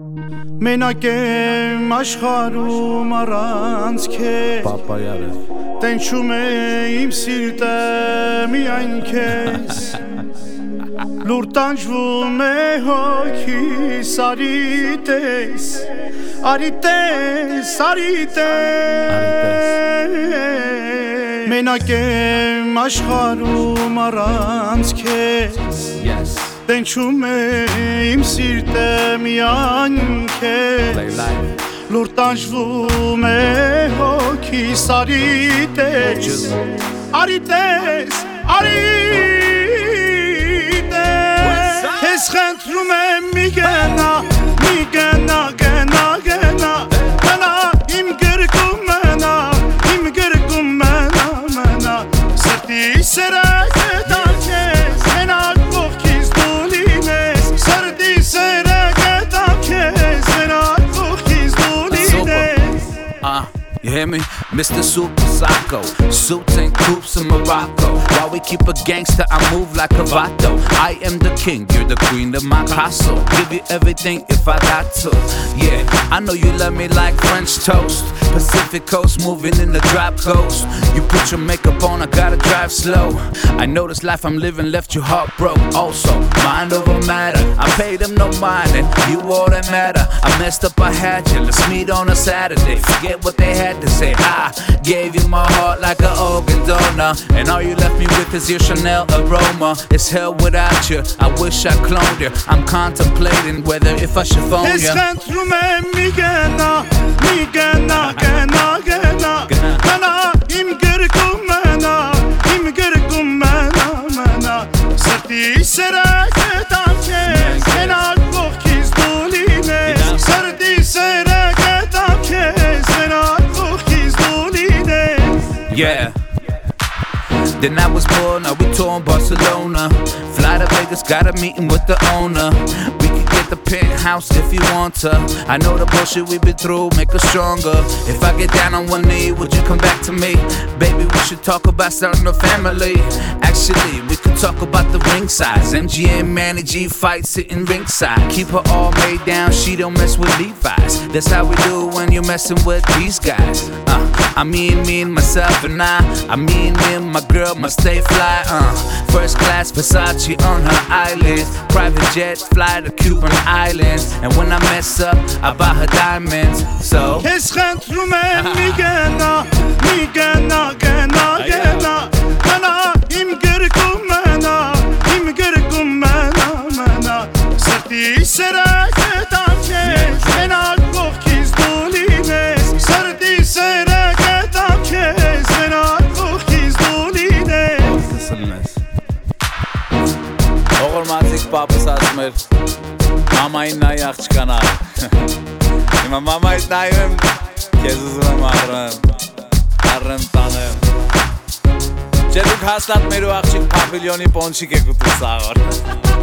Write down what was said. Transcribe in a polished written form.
Մենակ եմ աշխարհում առանց քեզ Պապայարը Տենչում է իմ սիրտը միայն քեզ Լուր տանջվում է հոգիս Արի տես, արի տես, արի տես Մենակ եմ աշխարհում առանց քեզ Տենչում է իմ սիրտը միայն քեզ Լուր տանջվում է հոգիս Արի տես, արի տես, արի տես Քեզ խնդրում եմ մի գնա, մի գնա, գնա, գնա Մնա իմ գրկում մնա, իմ գրկում մնա, մնա Սրտի սերը գտա քեզ, մենակ կողքից դու լինես Սրտի սերը գտա քեզ, մենակ կողքից դու լինես You hear me? Mr. Super Psycho Suits and coops in Morocco While we keep a gangster, I move like a vato I am the king, you're the queen of my castle Give you everything if I got to Yeah, I know you love me like French toast Pacific coast, moving in the drop coast You put your makeup on, I gotta drive slow I know this life I'm living left you heartbroken Also, mind over matter I paid them no mind and you all that matter I messed up, I had you, let's meet on a Saturday Forget what they had to say I gave you my heart like an organ donor And all you left me with is your Chanel aroma It's hell without you, I wish I cloned you I'm contemplating whether if I should phone you Քեզ խնդրում եմ մի գնա, մի գնա, գնա, գնա Մնա իմ գրկում մնա, իմ գրկում մնա, մնա Սրտի սերը գտա քեզ, մենակ կողքից դու լինես Սրտի սերը գտա քեզ, մենակ կողքից դու լինես Yeah Then I was born, now we touring Barcelona Fly to Vegas, got a meeting with the owner We could get the penthouse if you want to I know the bullshit we've been through, make us stronger If I get down on one knee, would you come back to me? Baby, we should talk about starting a family Actually, we could talk about the ring size MGM, Manny G fight sitting ringside Keep her all made down, she don't mess with Levi's That's how we do when you're messing with these guys I mean me and myself and I mean me and my girl must stay fly First class Versace on her eyelids Private jets fly to Cuban islands And when I mess up, I buy her diamonds So Քեզ խնդրում եմ մի գնա, մի գնա, գնա, գնա Մնա իմ գրկում մնա, իմ գրկում մնա, մնա Սրտի սերը գտա քեզ, մենակ կողքից դու լինես Սրտի սերը գտա քեզ, մենակ կողքից դու լինես Ողորմածիկ պապս ասում էր Մամային նայ աղջկանա Հիմա մամայից նայում եմ Քեզ ուզում եմ առեմ տանեմ Չէ դուք հաստատ մեր ու աղջիկ պավիլյոնի պոնչիկ եք ուտում սաղոր